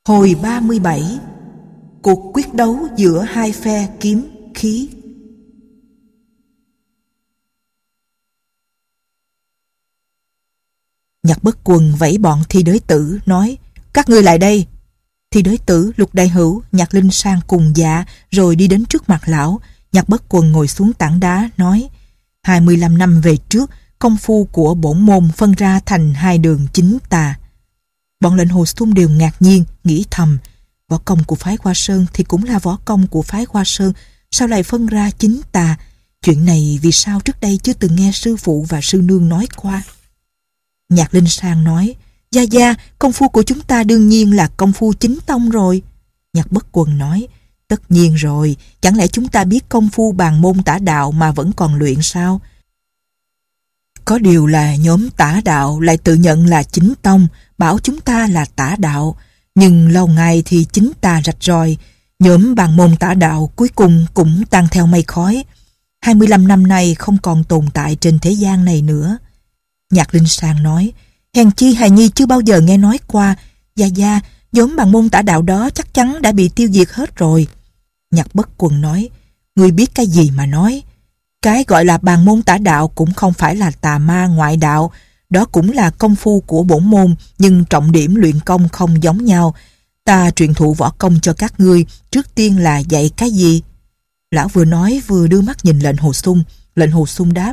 Hồi 37. Cuộc quyết đấu giữa hai phe kiếm khí. Nhạc Bất Quần vẫy bọn thi đới tử nói: các ngươi lại đây. Thi đới tử, Lục Đại Hữu, Nhạc Linh Sang cùng dạ rồi đi đến trước mặt lão. Nhạc Bất Quần ngồi xuống tảng đá nói: 25 năm về trước, công phu của bổn môn phân ra thành hai đường chính tà. Bọn lệnh Hồ Xung đều ngạc nhiên, nghĩ thầm: võ công của phái Hoa Sơn thì cũng là võ công của phái Hoa Sơn, sao lại phân ra chính tà? Chuyện này vì sao trước đây chưa từng nghe sư phụ và sư nương nói qua? Nhạc Linh Sang nói: Gia Gia, công phu của chúng ta đương nhiên là công phu chính tông rồi. Nhạc Bất Quần nói: tất nhiên rồi, chẳng lẽ chúng ta biết công phu bàn môn tả đạo mà vẫn còn luyện sao? Có điều là nhóm tả đạo lại tự nhận là chính tông, bảo chúng ta là tả đạo, nhưng lâu ngày thì chính tà rạch ròi. Nhóm bàn môn tả đạo cuối cùng cũng tan theo mây khói. 25 năm nay không còn tồn tại trên thế gian này nữa. Nhạc Linh Sang nói: hèn chi hài nhi chưa bao giờ nghe nói qua. Gia Gia, nhóm bàn môn tả đạo đó chắc chắn đã bị tiêu diệt hết rồi. Nhạc Bất Quần nói: ngươi biết cái gì mà nói? Cái gọi là bàn môn tả đạo cũng không phải là tà ma ngoại đạo, đó cũng là công phu của bổn môn, nhưng trọng điểm luyện công không giống nhau. Ta truyền thụ võ công cho các ngươi, trước tiên là dạy cái gì? Lão vừa nói vừa đưa mắt nhìn lệnh Hồ Xung. Lệnh Hồ Xung đáp: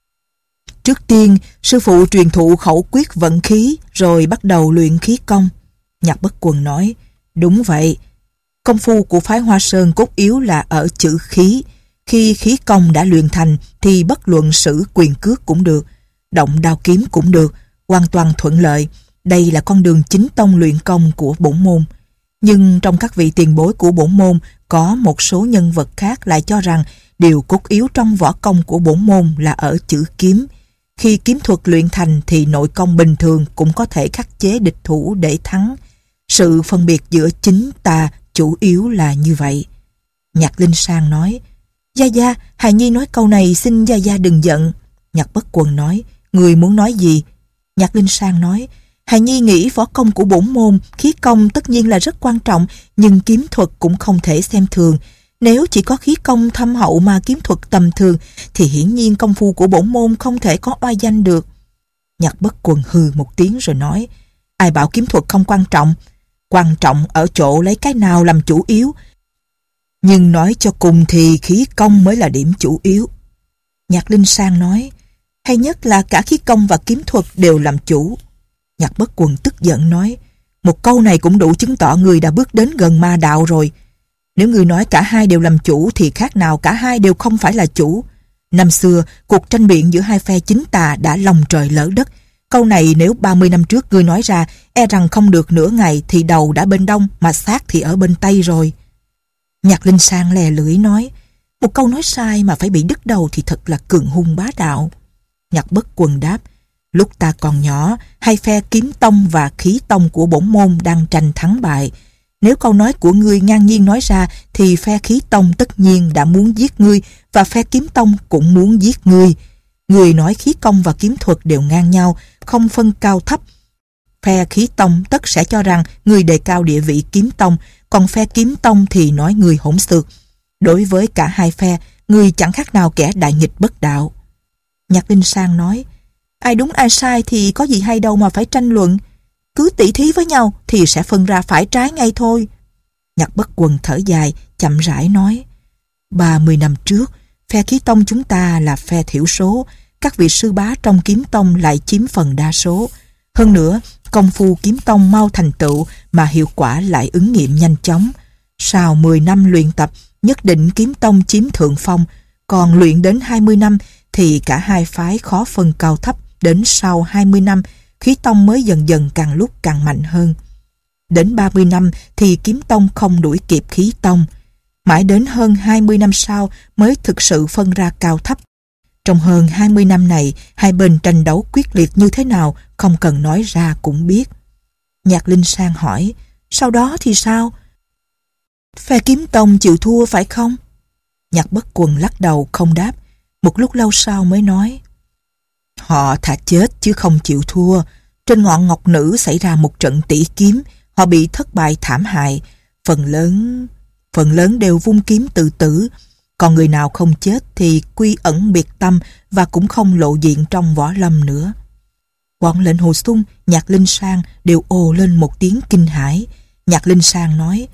trước tiên, sư phụ truyền thụ khẩu quyết vận khí, rồi bắt đầu luyện khí công. Nhạc Bất Quần nói: đúng vậy. Công phu của phái Hoa Sơn cốt yếu là ở chữ khí. Khi khí công đã luyện thành thì bất luận sử quyền cước cũng được, động đao kiếm cũng được, hoàn toàn thuận lợi. Đây là con đường chính tông luyện công của bổn môn. Nhưng trong các vị tiền bối của bổn môn, có một số nhân vật khác lại cho rằng điều cốt yếu trong võ công của bổn môn là ở chữ kiếm. Khi kiếm thuật luyện thành thì nội công bình thường cũng có thể khắc chế địch thủ để thắng. Sự phân biệt giữa chính tà chủ yếu là như vậy. Nhạc Linh Sang nói: Gia Gia, hài nhi nói câu này xin Gia Gia đừng giận. Nhạc Bất Quần nói: người muốn nói gì? Nhạc Linh Sang nói: hài nhi nghĩ võ công của bổn môn, khí công tất nhiên là rất quan trọng, nhưng kiếm thuật cũng không thể xem thường. Nếu chỉ có khí công thâm hậu mà kiếm thuật tầm thường thì hiển nhiên công phu của bổn môn không thể có oai danh được. Nhạc Bất Quần hừ một tiếng rồi nói: ai bảo kiếm thuật không quan trọng? Quan trọng ở chỗ lấy cái nào làm chủ yếu. Nhưng nói cho cùng thì khí công mới là điểm chủ yếu. Nhạc Linh Sang nói: hay nhất là cả khí công và kiếm thuật đều làm chủ. Nhạc Bất Quần tức giận nói: một câu này cũng đủ chứng tỏ người đã bước đến gần ma đạo rồi. Nếu người nói cả hai đều làm chủ thì khác nào cả hai đều không phải là chủ. Năm xưa, cuộc tranh biện giữa hai phe chính tà đã lòng trời lỡ đất. Câu này nếu 30 năm trước người nói ra, e rằng không được nửa ngày thì đầu đã bên đông mà xác thì ở bên tây rồi. Nhạc Linh Sang lè lưỡi nói: một câu nói sai mà phải bị đứt đầu thì thật là cường hung bá đạo. Nhạc Bất Quần đáp: lúc ta còn nhỏ, hai phe kiếm tông và khí tông của bổn môn đang tranh thắng bại. Nếu câu nói của ngươi ngang nhiên nói ra thì phe khí tông tất nhiên đã muốn giết ngươi và phe kiếm tông cũng muốn giết ngươi. Người nói khí công và kiếm thuật đều ngang nhau, không phân cao thấp. Phe khí tông tất sẽ cho rằng người đề cao địa vị kiếm tông, còn phe kiếm tông thì nói người hỗn xược. Đối với cả hai phe, người chẳng khác nào kẻ đại nghịch bất đạo. Nhạc Linh Sang nói: ai đúng ai sai thì có gì hay đâu mà phải tranh luận. Cứ tỉ thí với nhau thì sẽ phân ra phải trái ngay thôi. Nhạc Bất Quần thở dài, chậm rãi nói: 30 năm trước, phe khí tông chúng ta là phe thiểu số, các vị sư bá trong kiếm tông lại chiếm phần đa số. Hơn nữa, công phu kiếm tông mau thành tựu mà hiệu quả lại ứng nghiệm nhanh chóng. Sau 10 năm luyện tập, nhất định kiếm tông chiếm thượng phong, còn luyện đến 20 năm thì cả hai phái khó phân cao thấp. Đến sau 20 năm, khí tông mới dần dần càng lúc càng mạnh hơn. Đến 30 năm thì kiếm tông không đuổi kịp khí tông. Mãi đến hơn 20 năm sau mới thực sự phân ra cao thấp. Trong hơn 20 năm này, hai bên tranh đấu quyết liệt như thế nào, không cần nói ra cũng biết. Nhạc Linh Sang hỏi: sau đó thì sao? Phe kiếm tông chịu thua phải không? Nhạc Bất Quần lắc đầu không đáp. Một lúc lâu sau mới nói: họ thà chết chứ không chịu thua. Trên ngọn Ngọc Nữ xảy ra một trận tỷ kiếm, họ bị thất bại thảm hại, phần lớn đều vung kiếm tự tử. Còn người nào không chết thì quy ẩn biệt tâm và cũng không lộ diện trong võ lâm nữa. Bọn Lệnh Hồ Xung, Nhạc Linh Sang đều ồ lên một tiếng kinh hãi. Nhạc Linh Sang nói: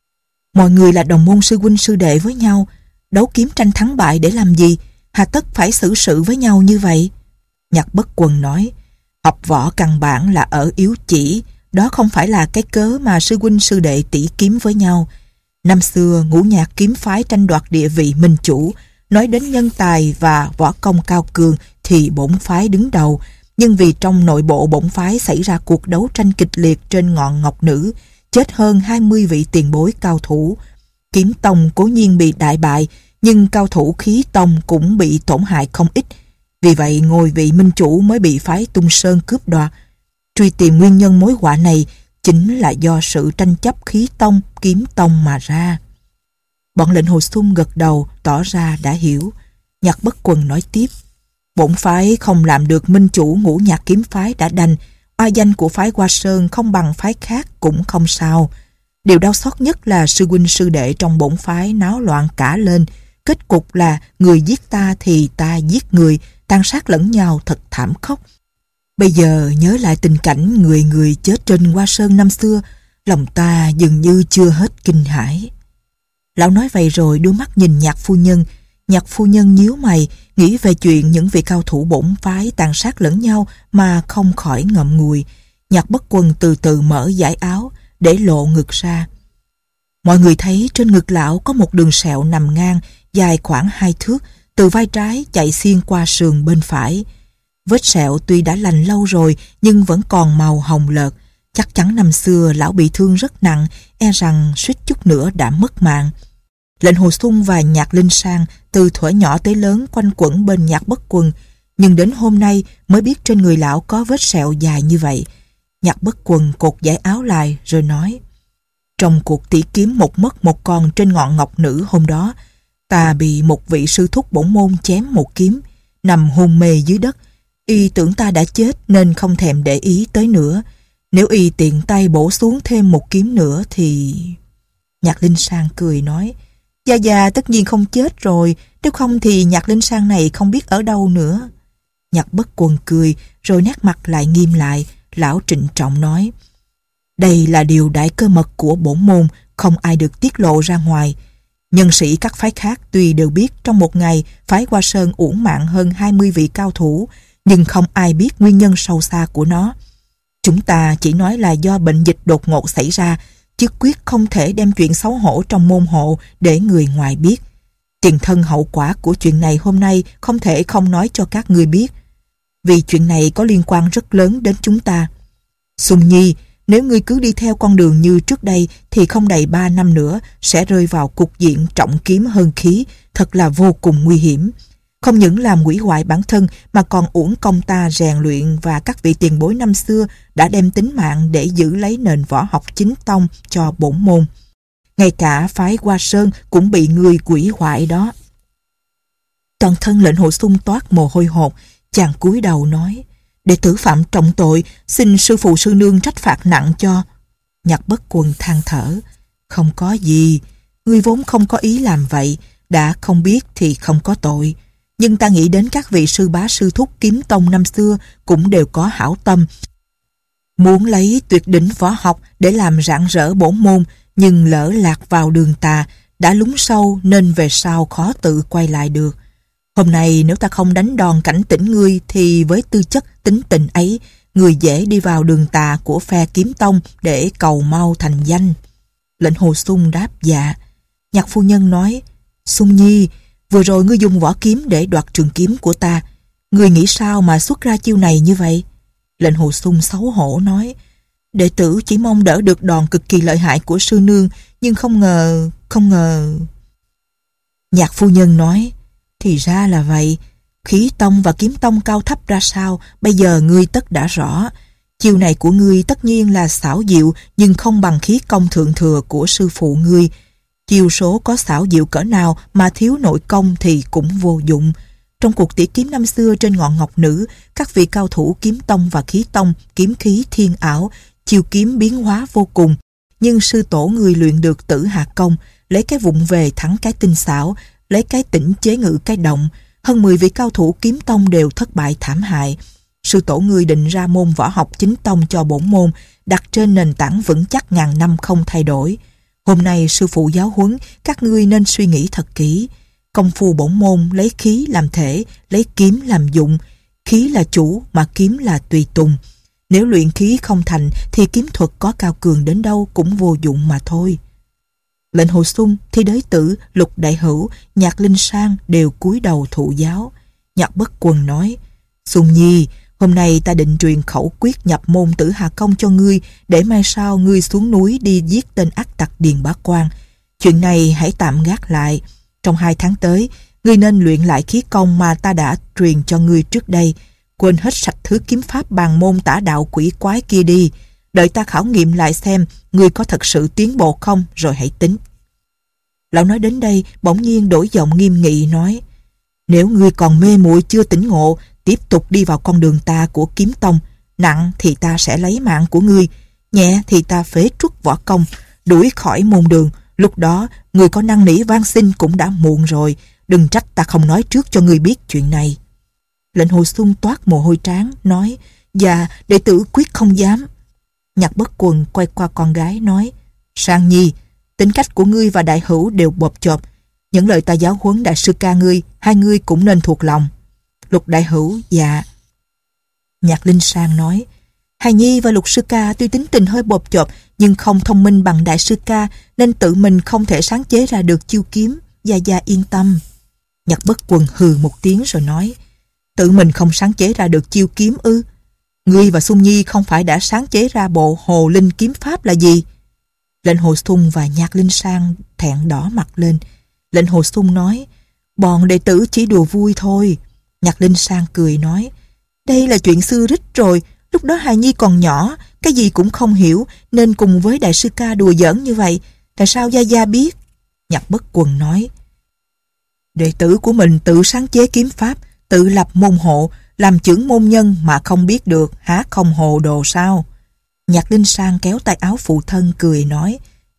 mọi người là đồng môn sư huynh sư đệ với nhau, đấu kiếm tranh thắng bại để làm gì? Hà tất phải xử sự với nhau như vậy? Nhạc Bất Quần nói: học võ căn bản là ở yếu chỉ, đó không phải là cái cớ mà sư huynh sư đệ tỷ kiếm với nhau. Năm xưa Ngũ Nhạc kiếm phái tranh đoạt địa vị minh chủ, nói đến nhân tài và võ công cao cường thì bổn phái đứng đầu, nhưng vì trong nội bộ bổn phái xảy ra cuộc đấu tranh kịch liệt trên ngọn Ngọc Nữ, chết hơn 20 vị tiền bối cao thủ. Kiếm tông cố nhiên bị đại bại, nhưng cao thủ khí tông cũng bị tổn hại không ít. Vì vậy ngôi vị minh chủ mới bị phái Tung Sơn cướp đoạt. Truy tìm nguyên nhân mối họa này chính là do sự tranh chấp khí tông, kiếm tông mà ra. Bọn Lệnh Hồ Xung gật đầu tỏ ra đã hiểu. Nhạc Bất Quần nói tiếp: bổn phái không làm được minh chủ Ngũ Nhạc kiếm phái đã đành, oai danh của phái Hoa Sơn không bằng phái khác cũng không sao. Điều đau xót nhất là sư huynh sư đệ trong bổn phái náo loạn cả lên, kết cục là người giết ta thì ta giết người, tàn sát lẫn nhau thật thảm khốc. Bây giờ nhớ lại tình cảnh người người chết trên Hoa Sơn năm xưa, lòng ta dường như chưa hết kinh hãi. Lão nói vậy rồi đưa mắt nhìn Nhạc phu nhân. Nhạc phu nhân nhíu mày, nghĩ về chuyện những vị cao thủ bổn phái tàn sát lẫn nhau mà không khỏi ngậm ngùi. Nhạc Bất Quần từ từ mở dải áo, để lộ ngực ra. Mọi người thấy trên ngực lão có một đường sẹo nằm ngang, dài khoảng 2 thước, từ vai trái chạy xuyên qua sườn bên phải. Vết sẹo tuy đã lành lâu rồi nhưng vẫn còn màu hồng lợt. Chắc chắn năm xưa lão bị thương rất nặng, e rằng suýt chút nữa đã mất mạng. Lệnh Hồ Xung và Nhạc Linh Sang từ thuở nhỏ tới lớn quanh quẩn bên Nhạc Bất Quần, nhưng đến hôm nay mới biết trên người lão có vết sẹo dài như vậy. Nhạc Bất Quần cột dải áo lại rồi nói: trong cuộc tỉ kiếm một mất một còn trên ngọn Ngọc Nữ hôm đó, ta bị một vị sư thúc bổn môn chém một kiếm, nằm hôn mê dưới đất. Y tưởng ta đã chết nên không thèm để ý tới nữa. Nếu y tiện tay bổ xuống thêm một kiếm nữa thì... Nhạc Linh Sang cười nói: Gia tất nhiên không chết rồi, nếu không thì Nhạc Linh Sang này không biết ở đâu nữa. Nhạc Bất Quần cười rồi nét mặt lại nghiêm lại. Lão trịnh trọng nói: đây là điều đại cơ mật của bổn môn, không ai được tiết lộ ra ngoài. Nhân sĩ các phái khác tuy đều biết trong một ngày phái Hoa Sơn uổng mạng hơn 20 vị cao thủ, nhưng không ai biết nguyên nhân sâu xa của nó. Chúng ta chỉ nói là do bệnh dịch đột ngột xảy ra, chứ quyết không thể đem chuyện xấu hổ trong môn hộ để người ngoài biết. Tiền thân hậu quả của chuyện này hôm nay không thể không nói cho các ngươi biết, vì chuyện này có liên quan rất lớn đến chúng ta. Sùng Nhi, nếu ngươi cứ đi theo con đường như trước đây thì không đầy 3 năm nữa sẽ rơi vào cục diện trọng kiếm hơn khí, thật là vô cùng nguy hiểm. Không những làm hủy hoại bản thân mà còn uổng công ta rèn luyện và các vị tiền bối năm xưa đã đem tính mạng để giữ lấy nền võ học chính tông cho bổn môn. Ngay cả phái Hoa Sơn cũng bị ngươi hủy hoại đó. Toàn thân Lệnh Hồ Xung toát mồ hôi hột, chàng cúi đầu nói: đệ tử phạm trọng tội, xin sư phụ sư nương trách phạt nặng cho. Nhạc Bất Quần than thở: không có gì, ngươi vốn không có ý làm vậy, đã không biết thì không có tội. Nhưng ta nghĩ đến các vị sư bá sư thúc kiếm tông năm xưa cũng đều có hảo tâm, muốn lấy tuyệt đỉnh võ học để làm rạng rỡ bổn môn, nhưng lỡ lạc vào đường tà, đã lún sâu nên về sau khó tự quay lại được. Hôm nay nếu ta không đánh đòn cảnh tỉnh ngươi thì với tư chất tính tình ấy, người dễ đi vào đường tà của phe kiếm tông để cầu mau thành danh. Lệnh Hồ Xung đáp dạ. Nhạc phu nhân nói: Xung Nhi, vừa rồi ngươi dùng võ kiếm để đoạt trường kiếm của ta, ngươi nghĩ sao mà xuất ra chiêu này như vậy? Lệnh Hồ Xung xấu hổ nói: đệ tử chỉ mong đỡ được đòn cực kỳ lợi hại của sư nương, nhưng không ngờ... Nhạc phu nhân nói: thì ra là vậy. Khí tông và kiếm tông cao thấp ra sao, bây giờ ngươi tất đã rõ. Chiêu này của ngươi tất nhiên là xảo diệu, nhưng không bằng khí công thượng thừa của sư phụ ngươi. Chiêu số có xảo diệu cỡ nào mà thiếu nội công thì cũng vô dụng. Trong cuộc tỉ kiếm năm xưa trên ngọn Ngọc Nữ, các vị cao thủ kiếm tông và khí tông kiếm khí thiên ảo, chiêu kiếm biến hóa vô cùng, nhưng sư tổ người luyện được Tử Hà Công, lấy cái vụng về thắng cái tinh xảo, lấy cái tĩnh chế ngự cái động. Hơn 10 vị cao thủ kiếm tông đều thất bại thảm hại. Sư tổ ngươi định ra môn võ học chính tông cho bổn môn, đặt trên nền tảng vững chắc ngàn năm không thay đổi. Hôm nay sư phụ giáo huấn, các ngươi nên suy nghĩ thật kỹ. Công phu bổn môn lấy khí làm thể, lấy kiếm làm dụng. Khí là chủ mà kiếm là tùy tùng. Nếu luyện khí không thành thì kiếm thuật có cao cường đến đâu cũng vô dụng mà thôi. Lệnh Hồ Xung, Thi Đới Tử, Lục Đại Hữu, Nhạc Linh Sang đều cúi đầu thụ giáo. Nhạc Bất Quần nói: Xung Nhi, hôm nay ta định truyền khẩu quyết nhập môn Tử Hà Công cho ngươi, để mai sau ngươi xuống núi đi giết tên ác tặc Điền Bá Quang. Chuyện này hãy tạm gác lại. Trong 2 tháng tới, ngươi nên luyện lại khí công mà ta đã truyền cho ngươi trước đây. Quên hết sạch thứ kiếm pháp bàn môn tả đạo quỷ quái kia đi. Đợi ta khảo nghiệm lại xem ngươi có thật sự tiến bộ không, rồi hãy tính. Lão nói đến đây, bỗng nhiên đổi giọng nghiêm nghị nói: Nếu ngươi còn mê muội chưa tỉnh ngộ, tiếp tục đi vào con đường ta của kiếm tông. Nặng thì ta sẽ lấy mạng của ngươi, nhẹ thì ta phế truất võ công, đuổi khỏi môn đường. Lúc đó, ngươi có năn nỉ van xin cũng đã muộn rồi. Đừng trách ta không nói trước cho ngươi biết chuyện này. Lệnh Hồ Xung toát mồ hôi trán, nói: Dạ, đệ tử quyết không dám. Nhạc Bất Quần quay qua con gái nói: Sang Nhi, tính cách của ngươi và Đại Hữu đều bộp chộp. Những lời ta giáo huấn đại sư ca ngươi, hai ngươi cũng nên thuộc lòng. Lục Đại Hữu: Dạ. Nhạc Linh Sang nói: Hài Nhi và Lục sư ca tuy tính tình hơi bộp chộp, nhưng không thông minh bằng đại sư ca, nên tự mình không thể sáng chế ra được chiêu kiếm. Gia yên tâm. Nhạc Bất Quần hừ một tiếng rồi nói: Tự mình không sáng chế ra được chiêu kiếm ư? Ngươi và Xung Nhi không phải đã sáng chế ra bộ Hồ Linh kiếm pháp là gì? Lệnh Hồ Xung và Nhạc Linh Sang thẹn đỏ mặt lên. Lệnh Hồ Xung nói: Bọn đệ tử chỉ đùa vui thôi. Nhạc Linh Sang cười nói: Đây là chuyện xưa rích rồi. Lúc đó hài nhi còn nhỏ, cái gì cũng không hiểu, nên cùng với đại sư ca đùa giỡn như vậy. Tại sao Gia biết? Nhạc Bất Quần nói: Đệ tử của mình tự sáng chế kiếm pháp, tự lập môn hộ, làm chưởng môn nhân mà không biết được, há không hồ đồ sao? Nhạc Linh Sang kéo tay áo phụ thân cười nói: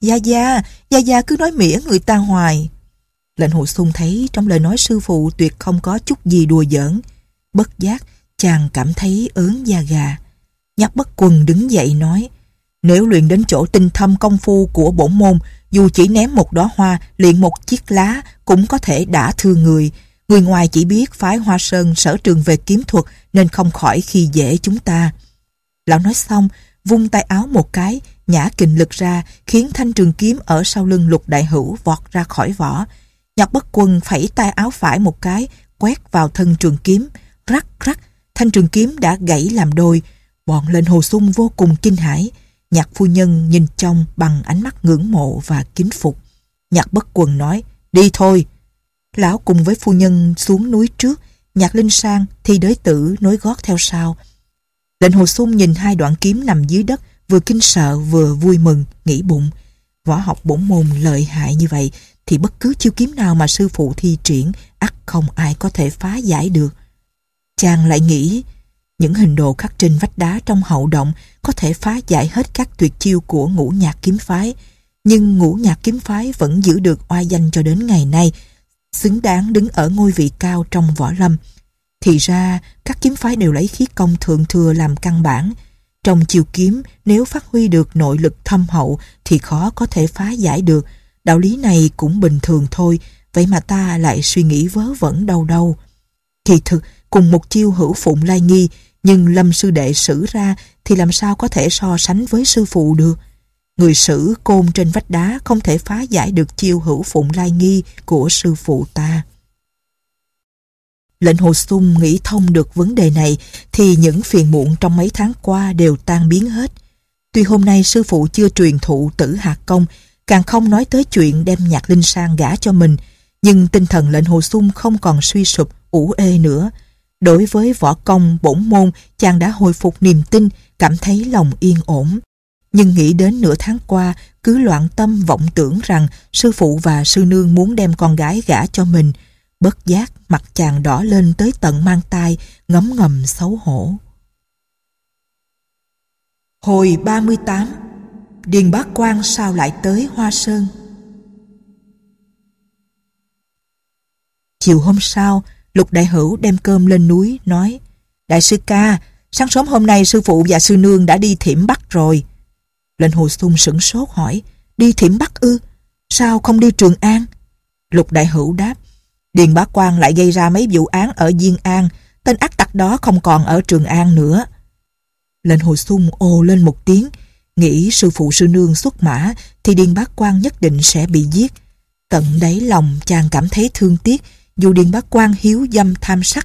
Gia cứ nói mỉa người ta hoài. Lệnh Hồ Xung thấy trong lời nói sư phụ tuyệt không có chút gì đùa giỡn. Bất giác chàng cảm thấy ớn da gà. Nhạc Bất Quần đứng dậy nói: Nếu luyện đến chỗ tinh thâm công phu của bổn môn, dù chỉ ném một đóa hoa, liền một chiếc lá cũng có thể đả thương người. Người ngoài chỉ biết phái Hoa Sơn sở trường về kiếm thuật, nên không khỏi khi dễ chúng ta. Lão nói xong, vung tay áo một cái, nhả kình lực ra, khiến thanh trường kiếm ở sau lưng Lục Đại Hữu vọt ra khỏi vỏ. Nhạc Bất Quần phẩy tay áo phải một cái, quét vào thân trường kiếm, rắc rắc, thanh trường kiếm đã gãy làm đôi. Bọn Lệnh Hồ Xung vô cùng kinh hãi. Nhạc phu nhân nhìn trông bằng ánh mắt ngưỡng mộ và kính phục. Nhạc Bất Quần nói: Đi thôi. Lão cùng với phu nhân xuống núi trước, Nhạc Linh Sang, Thi Đới Tử nối gót theo sau. Lệnh Hồ Xung nhìn 2 đoạn kiếm nằm dưới đất, vừa kinh sợ vừa vui mừng, nghĩ bụng: võ học bổn môn lợi hại như vậy thì bất cứ chiêu kiếm nào mà sư phụ thi triển, ắt không ai có thể phá giải được. Chàng lại nghĩ, những hình đồ khắc trên vách đá trong hậu động có thể phá giải hết các tuyệt chiêu của Ngũ Nhạc kiếm phái, nhưng Ngũ Nhạc kiếm phái vẫn giữ được oai danh cho đến ngày nay, xứng đáng đứng ở ngôi vị cao trong võ lâm. Thì ra các kiếm phái đều lấy khí công thượng thừa làm căn bản. Trong chiêu kiếm, nếu phát huy được nội lực thâm hậu thì khó có thể phá giải được. Đạo lý này cũng bình thường thôi, vậy mà ta lại suy nghĩ vớ vẩn đâu đâu. Kỳ thực cùng một chiêu Hữu Phụng Lai Nghi, nhưng Lâm sư đệ sử ra thì làm sao có thể so sánh với sư phụ được. Người sử côn trên vách đá không thể phá giải được chiêu Hữu Phụng Lai Nghi của sư phụ ta. Lệnh Hồ Xung nghĩ thông được vấn đề này thì những phiền muộn trong mấy tháng qua đều tan biến hết. Tuy hôm nay sư phụ chưa truyền thụ Tử Hà Công, càng không nói tới chuyện đem Nhạc Linh Sang gả cho mình, nhưng tinh thần Lệnh Hồ Xung không còn suy sụp, ủ ê nữa. Đối với võ công bổn môn, chàng đã hồi phục niềm tin, cảm thấy lòng yên ổn. Nhưng nghĩ đến nửa tháng qua, cứ loạn tâm vọng tưởng rằng sư phụ và sư nương muốn đem con gái gả cho mình. Bất giác mặt chàng đỏ lên tới tận mang tai, ngấm ngầm xấu hổ. Hồi 38. Điền Bá Quang sao lại tới Hoa Sơn? Chiều hôm sau, Lục Đại Hữu đem cơm lên núi, nói: Đại sư ca, sáng sớm hôm nay sư phụ và sư nương đã đi Thiểm Bắc rồi. Lệnh Hồ Xung sửng sốt hỏi: Đi Thiểm Bắc ư? Sao không đi Trường An? Lục Đại Hữu đáp: Điền Bá Quang lại gây ra mấy vụ án ở Diên An, tên ác tặc đó không còn ở Trường An nữa. Lệnh Hồ Xung ồ lên một tiếng, nghĩ sư phụ sư nương xuất mã thì Điền Bá Quang nhất định sẽ bị giết. Tận đáy lòng chàng cảm thấy thương tiếc, dù Điền Bá Quang hiếu dâm tham sắc,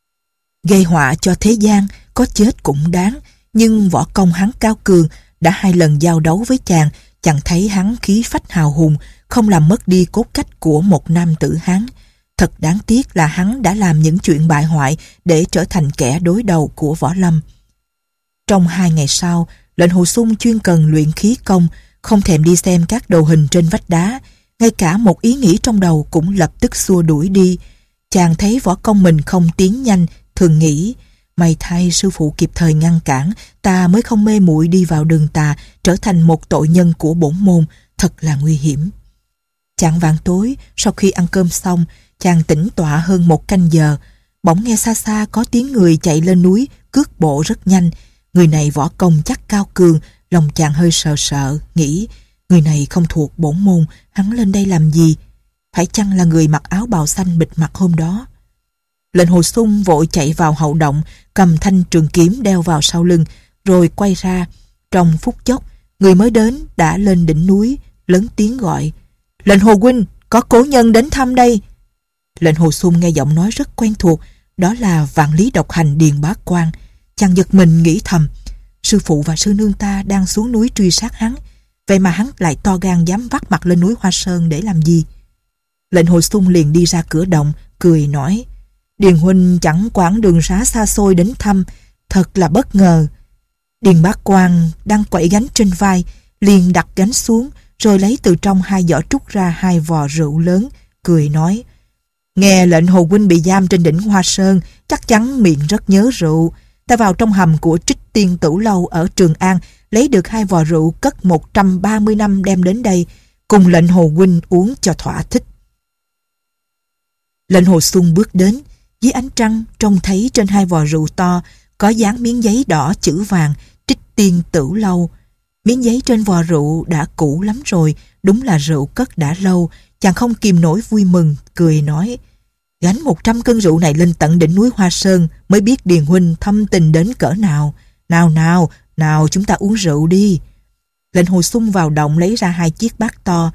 gây họa cho thế gian, có chết cũng đáng. Nhưng võ công hắn cao cường, đã 2 lần giao đấu với chàng, chẳng thấy hắn khí phách hào hùng, không làm mất đi cốt cách của một nam tử Hán. Thật đáng tiếc là hắn đã làm những chuyện bại hoại để trở thành kẻ đối đầu của võ lâm. Trong 2 ngày sau, Lệnh Hồ Xung chuyên cần luyện khí công, không thèm đi xem các đồ hình trên vách đá, ngay cả một ý nghĩ trong đầu cũng lập tức xua đuổi đi. Chàng thấy võ công mình không tiến nhanh, thường nghĩ: may thay sư phụ kịp thời ngăn cản, ta mới không mê muội đi vào đường tà, trở thành một tội nhân của bổn môn, thật là nguy hiểm. Chạng vạng tối, sau khi ăn cơm xong, chàng tĩnh tọa hơn 1 canh giờ, bỗng nghe xa xa có tiếng người chạy lên núi, cước bộ rất nhanh. Người này võ công chắc cao cường, lòng chàng hơi sợ sợ, nghĩ: người này không thuộc bổn môn, hắn lên đây làm gì? Phải chăng là người mặc áo bào xanh bịt mặt hôm đó? Lệnh Hồ Xung vội chạy vào hậu động, cầm thanh trường kiếm đeo vào sau lưng, rồi quay ra. Trong phút chốc, người mới đến đã lên đỉnh núi, lớn tiếng gọi: Lệnh Hồ huynh, có cố nhân đến thăm đây. Lệnh Hồ Xung nghe giọng nói rất quen thuộc, đó là Vạn Lý Độc Hành Điền Bá Quang. Chàng giật mình nghĩ thầm: sư phụ và sư nương ta đang xuống núi truy sát hắn, vậy mà hắn lại to gan dám vắt mặt lên núi Hoa Sơn để làm gì? Lệnh Hồ Xung liền đi ra cửa động, cười nói: Điền huynh chẳng quãng đường xá xa xôi đến thăm, thật là bất ngờ. Điền Bá Quang đang quẩy gánh trên vai, liền đặt gánh xuống, rồi lấy từ trong 2 giỏ trúc ra 2 vò rượu lớn, cười nói: Nghe lệnh Hồ huynh bị giam trên đỉnh Hoa Sơn, chắc chắn miệng rất nhớ rượu. Ta vào trong hầm của Trích Tiên Tửu Lâu ở Trường An, lấy được 2 vò rượu cất 130 năm đem đến đây, cùng lệnh Hồ huynh uống cho thỏa thích. Lệnh Hồ Xung bước đến, dưới ánh trăng trông thấy trên 2 vò rượu to có dán miếng giấy đỏ chữ vàng Trích Tiên Tửu Lâu. Miếng giấy trên vò rượu đã cũ lắm rồi, đúng là rượu cất đã lâu. Chàng không kìm nổi vui mừng, cười nói: Gánh 100 cân rượu này lên tận đỉnh núi Hoa Sơn, mới biết Điền huynh thâm tình đến cỡ nào. Nào chúng ta uống rượu đi. Lệnh Hồ Xung vào động lấy ra 2 chiếc bát to.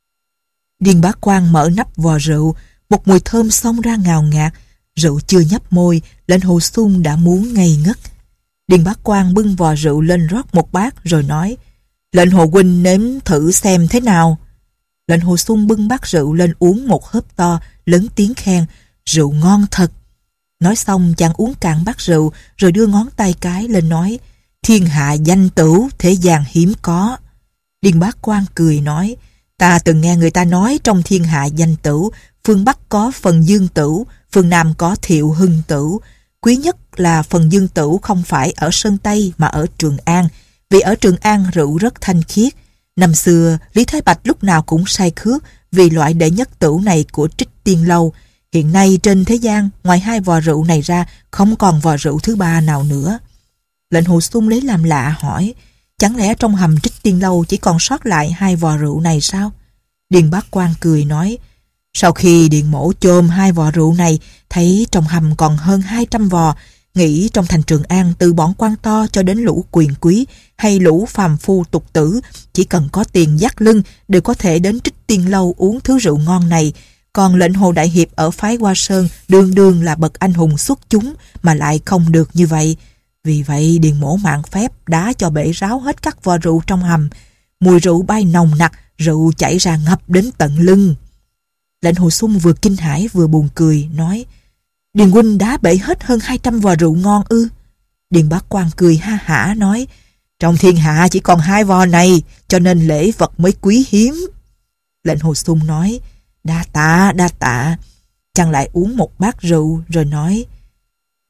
Điền Bá Quang mở nắp vò rượu, một mùi thơm xông ra ngào ngạt. Rượu chưa nhấp môi, Lệnh Hồ Xung đã muốn ngây ngất. Điền Bá Quang bưng vò rượu lên rót một bát rồi nói: Lệnh Hồ huynh nếm thử xem thế nào. Lệnh Hồ Xung bưng bát rượu lên uống một hớp to, lớn tiếng khen: Rượu ngon thật. Nói xong chàng uống cạn bát rượu, rồi đưa ngón tay cái lên nói: Thiên hạ danh tửu, thế gian hiếm có. Điền Bá Quang cười nói: Ta từng nghe người ta nói trong thiên hạ danh tửu, phương Bắc có Phần Dương Tửu, phương Nam có Thiệu Hưng Tửu. Quý nhất là Phần Dương Tửu không phải ở Sơn Tây mà ở Trường An, vì ở Trường An rượu rất thanh khiết. Năm xưa, Lý Thái Bạch lúc nào cũng say khước vì loại đệ nhất tửu này của Trích Tiên Lâu. Hiện nay trên thế gian, ngoài 2 vò rượu này ra, không còn vò rượu thứ 3 nào nữa. Lệnh Hồ Xung lấy làm lạ hỏi: Chẳng lẽ trong hầm Trích Tiên Lâu chỉ còn sót lại 2 vò rượu này sao? Điền Bá Quang cười nói: Sau khi Điền mổ chôm 2 vò rượu này, thấy trong hầm còn hơn 200 vò, nghĩ trong thành Trường An, từ bọn quan to cho đến lũ quyền quý hay lũ phàm phu tục tử, chỉ cần có tiền dắt lưng đều có thể đến Trích Tiên Lâu uống thứ rượu ngon này. Còn lệnh Hồ Đại Hiệp ở phái Hoa Sơn đương đương là bậc anh hùng xuất chúng mà lại không được như vậy. Vì vậy Điền mổ mạng phép đá cho bể ráo hết các vò rượu trong hầm. Mùi rượu bay nồng nặc, rượu chảy ra ngập đến tận lưng. Lệnh Hồ Xung vừa kinh hãi vừa buồn cười, nói: Điền huynh đá bể hết hơn 200 vò rượu ngon ư? Điền Bá Quang cười ha hả nói: Trong thiên hạ chỉ còn 2 vò này, cho nên lễ vật mới quý hiếm. Lệnh Hồ Xung nói: Đa tạ. Chàng lại uống một bát rượu rồi nói: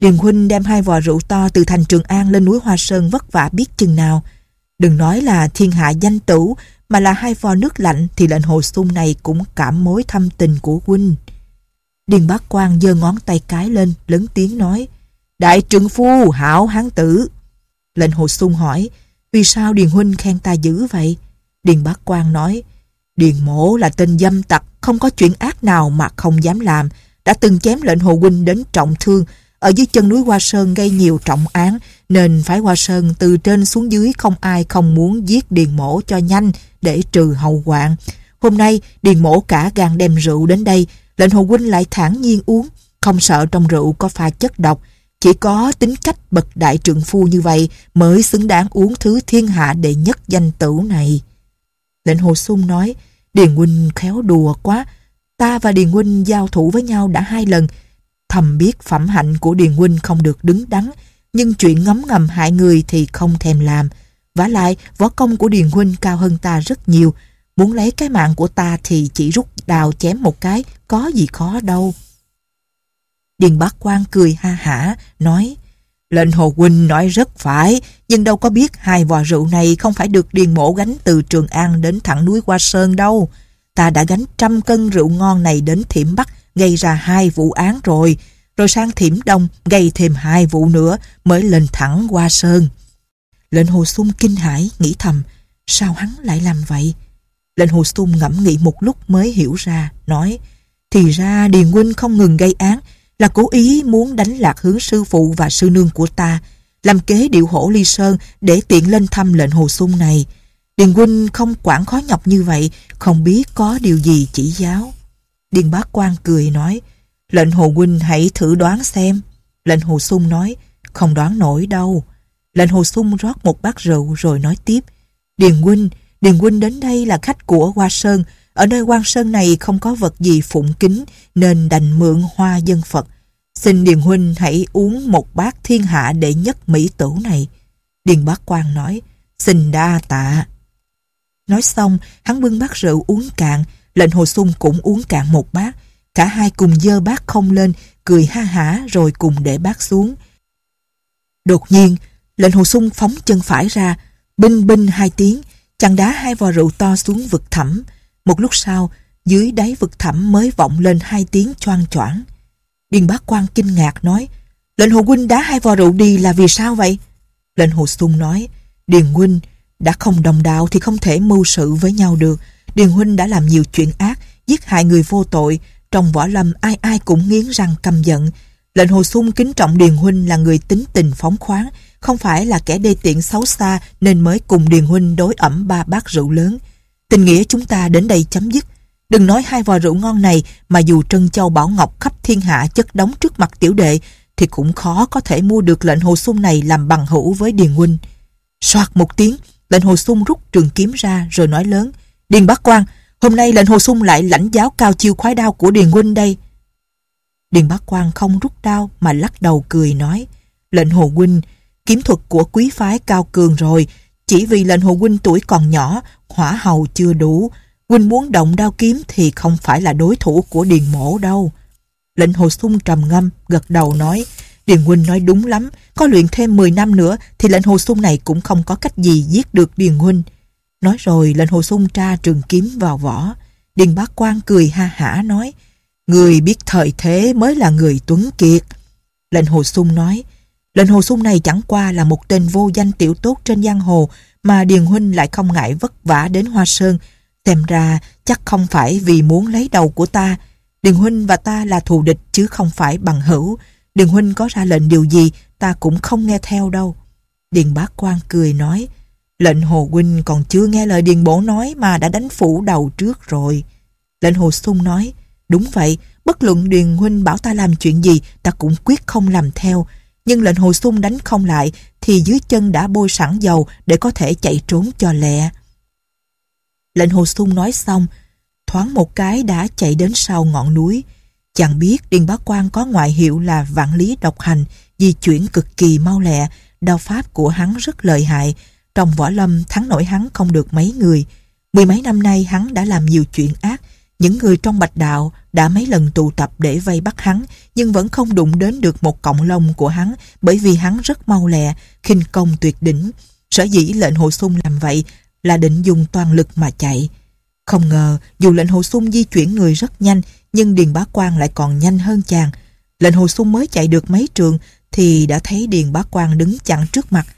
Điền huynh đem 2 vò rượu to từ thành Trường An lên núi Hoa Sơn vất vả biết chừng nào. Đừng nói là thiên hạ danh tửu, mà là 2 vò nước lạnh thì lệnh Hồ Xung này cũng cảm mối thâm tình của huynh. Điền Bác Quan giơ ngón tay cái lên, lớn tiếng nói: Đại trượng phu, hảo hán tử. Lệnh Hồ Xung hỏi: Vì sao Điền huynh khen ta dữ vậy? Điền Bác Quan nói: Điền mỗ là tên dâm tặc, không có chuyện ác nào mà không dám làm, đã từng chém lệnh Hồ huynh đến trọng thương, ở dưới chân núi Hoa Sơn gây nhiều trọng án, nên phái Hoa Sơn từ trên xuống dưới không ai không muốn giết Điền mỗ cho nhanh để trừ hậu hoạn. Hôm nay Điền mỗ cả gan đem rượu đến đây, lệnh Hồ huynh lại thản nhiên uống, không sợ trong rượu có pha chất độc. Chỉ có tính cách bậc đại trượng phu như vậy mới xứng đáng uống thứ thiên hạ đệ nhất danh tửu này. Lệnh Hồ Xung nói: Điền huynh khéo đùa quá, ta và Điền huynh giao thủ với nhau đã 2 lần, thầm biết phẩm hạnh của Điền huynh không được đứng đắn, nhưng chuyện ngấm ngầm hại người thì không thèm làm. Vả lại võ công của Điền huynh cao hơn ta rất nhiều, muốn lấy cái mạng của ta thì chỉ rút đao chém một cái, có gì khó đâu. Điền Bác Quan cười ha hả nói: Lệnh Hồ huynh nói rất phải, nhưng đâu có biết 2 vò rượu này không phải được Điền mỗ gánh từ Trường An đến thẳng núi Hoa Sơn đâu. Ta đã gánh 100 cân rượu ngon này đến Thiểm Bắc, gây ra 2 vụ án rồi sang Thiểm Đông gây thêm 2 vụ nữa mới lên thẳng Hoa Sơn. Lệnh Hồ Xung kinh hãi nghĩ thầm: sao hắn lại làm vậy? Lệnh Hồ Xung ngẫm nghĩ một lúc mới hiểu ra, nói: thì ra Điền huynh không ngừng gây án, là cố ý muốn đánh lạc hướng sư phụ và sư nương của ta, làm kế điệu hổ ly sơn để tiện lên thăm lệnh Hồ Xung này. Điền huynh không quản khó nhọc như vậy, không biết có điều gì chỉ giáo. Điền Bác Quan cười nói: Lệnh Hồ huynh hãy thử đoán xem. Lệnh Hồ Xung nói: không đoán nổi đâu. Lệnh Hồ Xung rót một bát rượu rồi nói tiếp: Điền huynh đến đây là khách của Hoa Sơn, ở nơi Quan Sơn này không có vật gì phụng kính, nên đành mượn hoa dân Phật. Xin Điền huynh hãy uống một bát thiên hạ đệ nhất mỹ tửu này. Điền Bác Quan nói: xin đa tạ. Nói xong hắn bưng bát rượu uống cạn, lệnh Hồ Xung cũng uống cạn một bát. Cả hai cùng giơ bát không lên, cười ha hả rồi cùng để bát xuống. Đột nhiên lệnh Hồ Xung phóng chân phải ra, binh binh 2 tiếng, chằng đá 2 vò rượu to xuống vực thẳm. Một lúc sau, dưới đáy vực thẳm mới vọng lên 2 tiếng choang choảng. Điền Bác Quan kinh ngạc nói: lệnh Hồ huynh đá 2 vò rượu đi là vì sao vậy? Lệnh Hồ Xung nói: Điền huynh đã không đồng đạo thì không thể mưu sự với nhau được. Điền huynh đã làm nhiều chuyện ác, giết hại người vô tội, trong võ lâm ai ai cũng nghiến răng căm giận. Lệnh Hồ Xung kính trọng Điền huynh là người tính tình phóng khoáng, không phải là kẻ đê tiện xấu xa, nên mới cùng Điền huynh đối ẩm 3 bát rượu lớn. Tình nghĩa chúng ta đến đây chấm dứt. Đừng nói 2 vò rượu ngon này, mà dù trân châu bảo ngọc khắp thiên hạ chất đống trước mặt tiểu đệ thì cũng khó có thể mua được lệnh Hồ Xung này làm bằng hữu với Điền huynh. Soạt một tiếng, lệnh Hồ Xung rút trường kiếm ra rồi nói lớn: Điền Bác Quan, hôm nay lệnh Hồ Xung lại lãnh giáo cao chiêu khoái đao của Điền huynh đây. Điền Bác Quan không rút đao mà lắc đầu cười nói: Lệnh Hồ huynh, kiếm thuật của quý phái cao cường rồi, chỉ vì lệnh Hồ huynh tuổi còn nhỏ, hỏa hầu chưa đủ, huynh muốn động đao kiếm thì không phải là đối thủ của Điền mỗ đâu. Lệnh Hồ Xung trầm ngâm gật đầu nói: Điền huynh nói đúng lắm, có luyện thêm 10 năm nữa thì lệnh Hồ Xung này cũng không có cách gì giết được Điền huynh. Nói rồi lệnh Hồ Xung tra trường kiếm vào vỏ. Điền Bác Quan cười ha hả nói: Người biết thời thế mới là người tuấn kiệt. Lệnh Hồ Xung nói: Lệnh Hồ Xung này chẳng qua là một tên vô danh tiểu tốt trên giang hồ, mà Điền huynh lại không ngại vất vả đến Hoa Sơn, xem ra chắc không phải vì muốn lấy đầu của ta. Điền huynh và ta là thù địch chứ không phải bằng hữu. Điền huynh có ra lệnh điều gì ta cũng không nghe theo đâu. Điền Bác Quan cười nói: Lệnh Hồ huynh còn chưa nghe lời Điền bổ nói mà đã đánh phủ đầu trước rồi. Lệnh Hồ Xung nói: Đúng vậy, bất luận Điền huynh bảo ta làm chuyện gì ta cũng quyết không làm theo. Nhưng lệnh Hồ Xung đánh không lại thì dưới chân đã bôi sẵn dầu để có thể chạy trốn cho lẹ. Lệnh Hồ Xung nói xong, thoáng một cái đã chạy đến sau ngọn núi. Chàng biết Điền Bá Quan có ngoại hiệu là vạn lý độc hành, di chuyển cực kỳ mau lẹ, đao pháp của hắn rất lợi hại. Trong võ lâm thắng nổi hắn không được mấy người. 10 mấy năm nay hắn đã làm nhiều chuyện ác, Những người trong Bạch Đạo đã mấy lần tụ tập để vây bắt hắn, nhưng vẫn không đụng đến được một cọng lông của hắn, bởi vì hắn rất mau lẹ, khinh công tuyệt đỉnh. Sở dĩ lệnh Hồ Xung làm vậy là định dùng toàn lực mà chạy. Không ngờ dù lệnh Hồ Xung di chuyển người rất nhanh, nhưng Điền Bá Quang lại còn nhanh hơn chàng. Lệnh Hồ Xung mới chạy được mấy trượng thì đã thấy Điền Bá Quang đứng chặn trước mặt.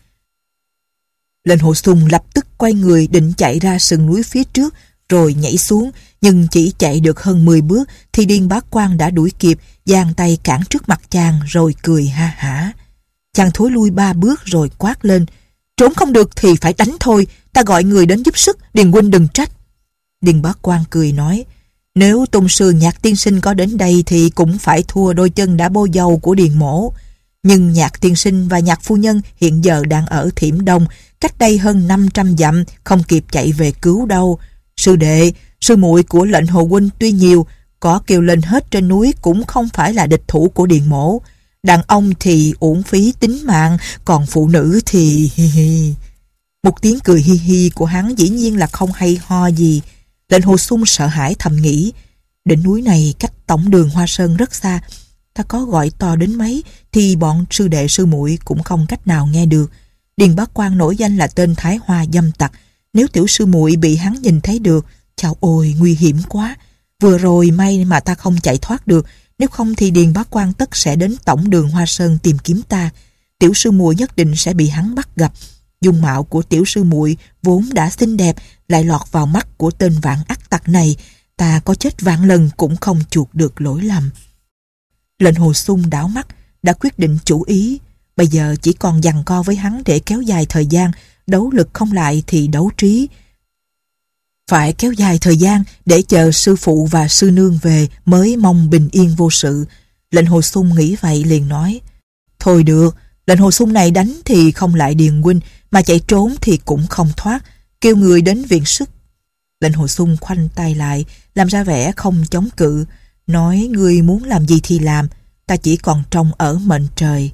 Lệnh Hồ Xung lập tức quay người định chạy ra sườn núi phía trước rồi nhảy xuống, nhưng chỉ chạy được hơn 10 bước thì Điền Bá Quang đã đuổi kịp, giang tay cản trước mặt chàng rồi cười ha hả. Chàng thối lui 3 bước rồi quát lên: "Trốn không được thì phải đánh thôi, ta gọi người đến giúp sức, Điền huynh đừng trách." Điền Bá Quang cười nói: "Nếu tôn sư Nhạc tiên sinh có đến đây thì cũng phải thua đôi chân đã bô dầu của Điền mỗ. Nhưng Nhạc tiên sinh và Nhạc phu nhân hiện giờ đang ở Thiểm Đông, cách đây hơn 500 dặm, không kịp chạy về cứu đâu. Sư đệ, sư muội của lệnh Hồ huynh tuy nhiều, có kêu lên hết trên núi cũng không phải là địch thủ của Điền mỗ. Đàn ông thì uổng phí tính mạng, còn phụ nữ thì hi hi." Một tiếng cười hi hi của hắn dĩ nhiên là không hay ho gì. Lệnh Hồ Xung sợ hãi thầm nghĩ: đỉnh núi này cách tổng đường Hoa Sơn rất xa, ta có gọi to đến mấy thì bọn sư đệ sư muội cũng không cách nào nghe được. Điền Bá Quang nổi danh là tên Thái Hoa dâm tặc, nếu tiểu sư muội bị hắn nhìn thấy được, chao ôi nguy hiểm quá. Vừa rồi may mà ta không chạy thoát được, nếu không thì Điền Bá Quang tất sẽ đến tổng đường Hoa Sơn tìm kiếm ta. Tiểu sư muội nhất định sẽ bị hắn bắt gặp. Dung mạo của tiểu sư muội vốn đã xinh đẹp, lại lọt vào mắt của tên vạn ác tặc này, ta có chết vạn lần cũng không chuộc được lỗi lầm. Lệnh Hồ Xung đảo mắt, đã quyết định chủ ý. Bây giờ chỉ còn giằng co với hắn để kéo dài thời gian, đấu lực không lại thì đấu trí. Phải kéo dài thời gian để chờ sư phụ và sư nương về mới mong bình yên vô sự. Lệnh Hồ Xung nghĩ vậy liền nói: "Thôi được, lệnh Hồ Xung này đánh thì không lại Điền huynh, mà chạy trốn thì cũng không thoát, kêu người đến viện sức." Lệnh Hồ Xung khoanh tay lại, làm ra vẻ không chống cự, nói: "Ngươi muốn làm gì thì làm, ta chỉ còn trông ở mệnh trời."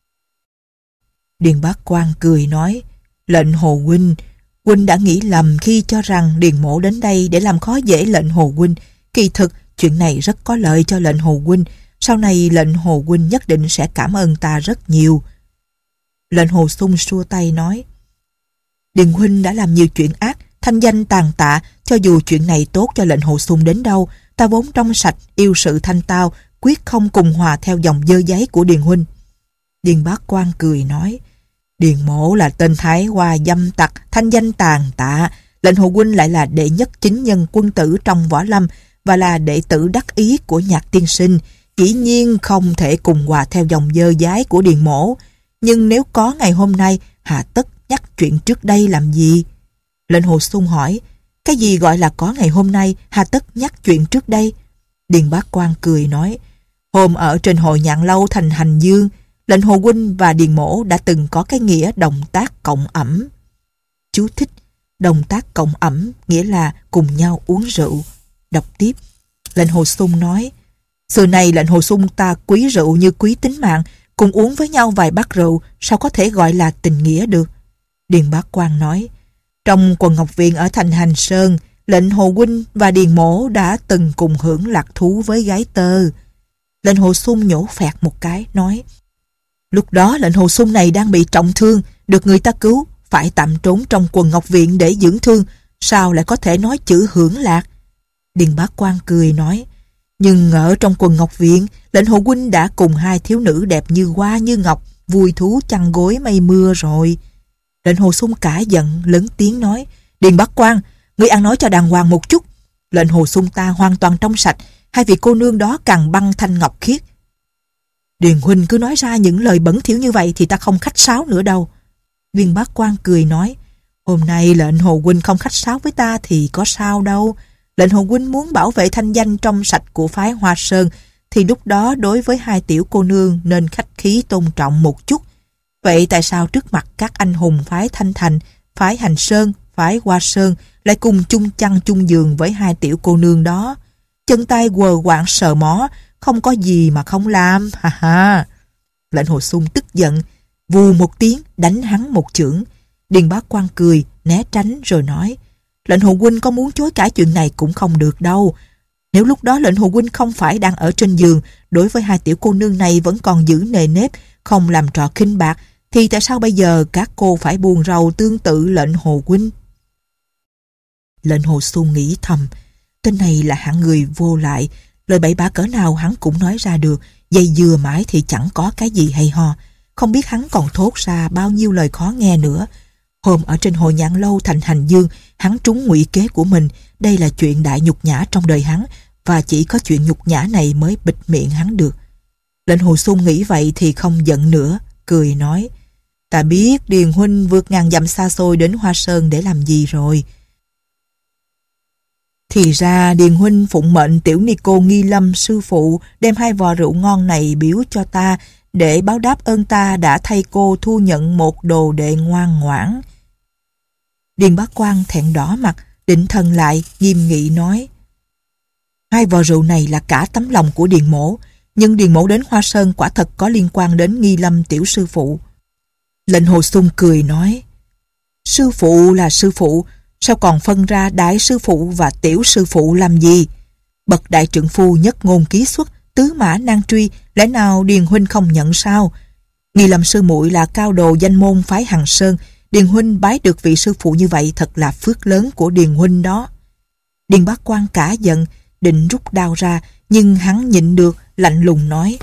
Điền Bá Quang cười nói: "Lệnh Hồ huynh, huynh đã nghĩ lầm khi cho rằng Điền mỗ đến đây để làm khó dễ lệnh Hồ huynh. Kỳ thực chuyện này rất có lợi cho lệnh Hồ huynh, sau này lệnh Hồ huynh nhất định sẽ cảm ơn ta rất nhiều." Lệnh Hồ Xung xua tay nói: "Điền huynh đã làm nhiều chuyện ác, thanh danh tàn tạ, cho dù chuyện này tốt cho lệnh Hồ Xung đến đâu, ta vốn trong sạch, yêu sự thanh tao, quyết không cùng hòa theo dòng dơ giấy của Điền huynh." Điền Bá Quang cười nói: "Điền mỗ là tên Thái Hoa dâm tặc, thanh danh tàn tạ, lệnh Hồ huynh lại là đệ nhất chính nhân quân tử trong võ lâm và là đệ tử đắc ý của Nhạc tiên sinh, dĩ nhiên không thể cùng hòa theo dòng dơ giấy của Điền mỗ. Nhưng nếu có ngày hôm nay, hà tất nhắc chuyện trước đây làm gì?" Lệnh Hồ Xung hỏi: "Cái gì gọi là có ngày hôm nay, hà tất nhắc chuyện trước đây?" Điền Bá Quang cười nói: "Hôm ở trên hội Nhạn Lâu thành Hành Dương, lệnh Hồ huynh và Điền mỗ đã từng có cái nghĩa đồng tác cộng ẩm." Chú thích: đồng tác cộng ẩm nghĩa là cùng nhau uống rượu. Đọc tiếp. Lệnh Hồ Xung nói: "Xưa này lệnh Hồ Xung ta quý rượu như quý tính mạng, cùng uống với nhau vài bát rượu, sao có thể gọi là tình nghĩa được?" Điền Bá Quang nói: "Trong quần ngọc viện ở thành Hành Sơn, lệnh Hồ huynh và Điền mỗ đã từng cùng hưởng lạc thú với gái tơ." Lệnh Hồ Xung nhổ phẹt một cái, nói: "Lúc đó lệnh Hồ Xung này đang bị trọng thương, được người ta cứu, phải tạm trốn trong quần ngọc viện để dưỡng thương, sao lại có thể nói chữ hưởng lạc?" Điền Bá Quang cười nói: "Nhưng ở trong quần ngọc viện, lệnh Hồ huynh đã cùng hai thiếu nữ đẹp như hoa như ngọc, vui thú chăn gối mây mưa rồi." Lệnh Hồ Xung cả giận, lớn tiếng nói: "Điền Bá Quang, ngươi ăn nói cho đàng hoàng một chút. Lệnh Hồ Xung ta hoàn toàn trong sạch, hai vị cô nương đó càng băng thanh ngọc khiết. Điền huynh cứ nói ra những lời bẩn thỉu như vậy thì ta không khách sáo nữa đâu." Điền Bá Quang cười nói: "Hôm nay lệnh Hồ huynh không khách sáo với ta thì có sao đâu. Lệnh Hồ huynh muốn bảo vệ thanh danh trong sạch của phái Hoa Sơn thì lúc đó đối với hai tiểu cô nương nên khách khí tôn trọng một chút. Vậy tại sao trước mặt các anh hùng phái Thanh Thành, phái Hành Sơn, phái Hoa Sơn lại cùng chung chăn chung giường với hai tiểu cô nương đó? Chân tay quờ quạng sờ mó, không có gì mà không làm, ha ha." Lệnh Hồ Xung tức giận, vù một tiếng đánh hắn một chưởng. Điền Bá Quang cười, né tránh rồi nói: "Lệnh Hồ huynh có muốn chối cãi chuyện này cũng không được đâu. Nếu lúc đó lệnh hồ huynh không phải đang ở trên giường, đối với hai tiểu cô nương này vẫn còn giữ nề nếp, không làm trò khinh bạc, thì tại sao bây giờ các cô phải buồn rầu tương tự lệnh hồ huynh? Lệnh hồ sung nghĩ thầm, tên này là hạng người vô lại, lời bậy bạ cỡ nào hắn cũng nói ra được, dây dưa mãi thì chẳng có cái gì hay ho. Không biết hắn còn thốt ra bao nhiêu lời khó nghe nữa. Hôm ở trên hội nhạn lâu thành Hành Dương, hắn trúng ngụy kế của mình. Đây là chuyện đại nhục nhã trong đời hắn, và chỉ có chuyện nhục nhã này mới bịt miệng hắn được. Lệnh hồ sung nghĩ vậy thì không giận nữa, cười nói, ta biết Điền huynh vượt ngàn dặm xa xôi đến Hoa Sơn để làm gì rồi. Thì ra Điền huynh phụng mệnh tiểu ni cô Nghi Lâm sư phụ đem 2 vò rượu ngon này biếu cho ta, để báo đáp ơn ta đã thay cô thu nhận một đồ đệ ngoan ngoãn. Điền Bá Quang thẹn đỏ mặt, định thần lại, nghiêm nghị nói, 2 vò rượu này là cả tấm lòng của Điền mỗ, nhưng Điền mỗ đến Hoa Sơn quả thật có liên quan đến Nghi Lâm tiểu sư phụ. Lệnh hồ sung cười nói, sư phụ là sư phụ, sao còn phân ra đại sư phụ và tiểu sư phụ làm gì? Bậc đại trượng phu nhất ngôn ký xuất, tứ mã nan truy, lẽ nào Điền huynh không nhận sao? Nghi Lâm sư muội là cao đồ danh môn phái Hằng Sơn, Điền huynh bái được vị sư phụ như vậy thật là phước lớn của Điền huynh đó. Điền Bá Quang cả giận, định rút đao ra, nhưng hắn nhịn được, lạnh lùng nói,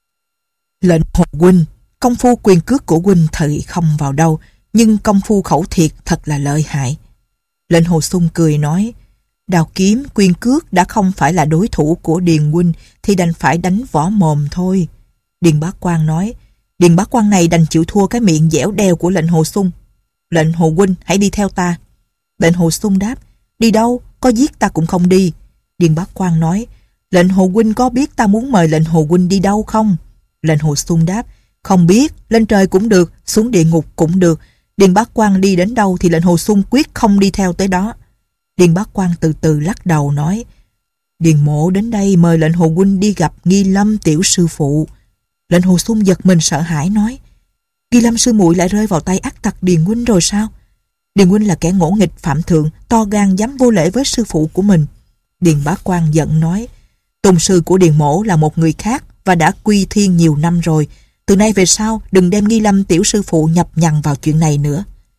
lệnh hồ huynh, công phu quyền cước của huynh thì không vào đâu, nhưng công phu khẩu thiệt thật là lợi hại. Lệnh hồ sung cười nói, đao kiếm quyền cước đã không phải là đối thủ của Điền huynh thì đành phải đánh võ mồm thôi. Điền Bá Quang nói, Điền Bá Quang này đành chịu thua cái miệng dẻo đeo của lệnh hồ sung. Lệnh hồ huynh hãy đi theo ta. Lệnh hồ sung đáp, đi đâu, có giết ta cũng không đi. Điền Bá Quang nói, lệnh hồ huynh có biết ta muốn mời lệnh hồ huynh đi đâu không? Lệnh hồ sung đáp, không biết, lên trời cũng được, xuống địa ngục cũng được. Điền Bá Quang đi đến đâu thì lệnh hồ sung quyết không đi theo tới đó. Điền Bá Quang từ từ lắc đầu nói, Điền mỗ đến đây mời lệnh hồ huynh đi gặp Nghi Lâm tiểu sư phụ. Lệnh hồ sung giật mình sợ hãi nói, Nghi Lâm sư muội lại rơi vào tay ác tặc Điền huynh rồi sao? Điền huynh là kẻ ngỗ nghịch phạm thượng, to gan dám vô lễ với sư phụ của mình. Điền Bá Quang giận nói, tôn sư của Điền mỗ là một người khác và đã quy thiên nhiều năm rồi. Từ nay về sau đừng đem Nghi Lâm tiểu sư phụ nhập nhằng vào chuyện này nữa.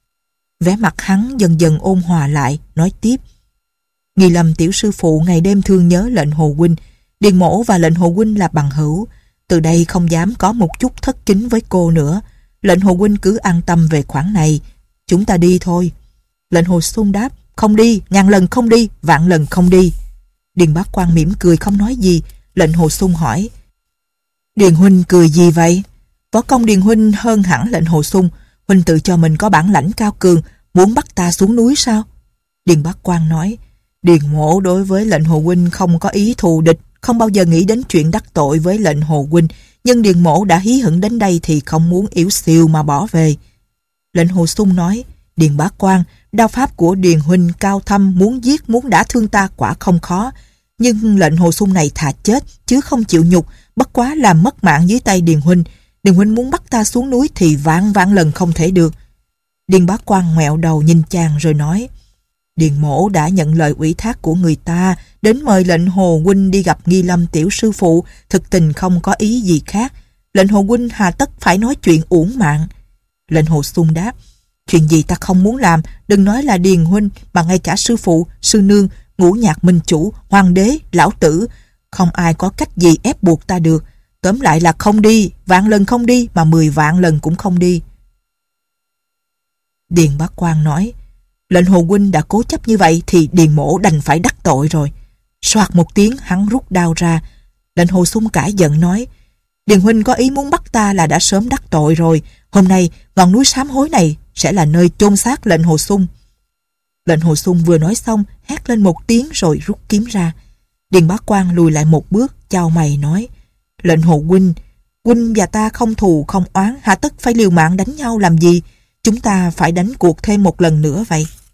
Vẻ mặt hắn dần dần ôn hòa lại, nói tiếp, Nghi Lâm tiểu sư phụ ngày đêm thương nhớ lệnh hồ huynh. Điền mỗ và lệnh hồ huynh là bằng hữu, từ đây không dám có một chút thất kính với cô nữa. Lệnh hồ huynh cứ an tâm về khoản này, chúng ta đi thôi. Lệnh hồ sung đáp, không đi, ngàn lần không đi, vạn lần không đi. Điền Bá Quang mỉm cười không nói gì. Lệnh hồ sung hỏi, Điền huynh cười gì vậy? Võ công Điền huynh hơn hẳn lệnh hồ sung, huynh tự cho mình có bản lãnh cao cường, muốn bắt ta xuống núi sao? Điền Bá Quang nói, Điền mỗ đối với lệnh hồ huynh không có ý thù địch, không bao giờ nghĩ đến chuyện đắc tội với lệnh hồ huynh, nhưng Điền mỗ đã hí hửng đến đây thì không muốn yếu xìu mà bỏ về. Lệnh hồ sung nói, Điền Bá Quang, đao pháp của Điền huynh cao thâm, muốn giết muốn đả thương ta quả không khó, nhưng lệnh hồ sung này thà chết chứ không chịu nhục, bất quá làm mất mạng dưới tay Điền huynh. Điền huynh muốn bắt ta xuống núi thì vạn vạn lần không thể được. Điền Bá Quang ngoẹo đầu nhìn chàng rồi nói, Điền mỗ đã nhận lời ủy thác của người ta đến mời lệnh hồ huynh đi gặp Nghi Lâm tiểu sư phụ, thực tình không có ý gì khác. Lệnh hồ huynh hà tất phải nói chuyện uổng mạng? Lệnh hồ sung đáp, chuyện gì ta không muốn làm, đừng nói là Điền huynh mà ngay cả sư phụ, sư nương, ngũ nhạc minh chủ, hoàng đế, lão tử, không ai có cách gì ép buộc ta được. Tóm lại là không đi, vạn lần không đi mà 10 vạn lần cũng không đi. Điền Bá Quang nói, lệnh hồ huynh đã cố chấp như vậy thì Điền mỗ đành phải đắc tội rồi. Soạt một tiếng hắn rút đao ra. Lệnh hồ sung cãi giận nói, Điền huynh có ý muốn bắt ta là đã sớm đắc tội rồi. Hôm nay ngọn núi sám hối này sẽ là nơi chôn xác lệnh hồ sung. Lệnh hồ sung vừa nói xong hét lên một tiếng rồi rút kiếm ra. Điền Bá Quang lùi lại một bước, chau mày nói, lệnh hồ huynh, huynh và ta không thù không oán, hà tất phải liều mạng đánh nhau làm gì? Chúng ta phải đánh cuộc thêm một lần nữa vậy.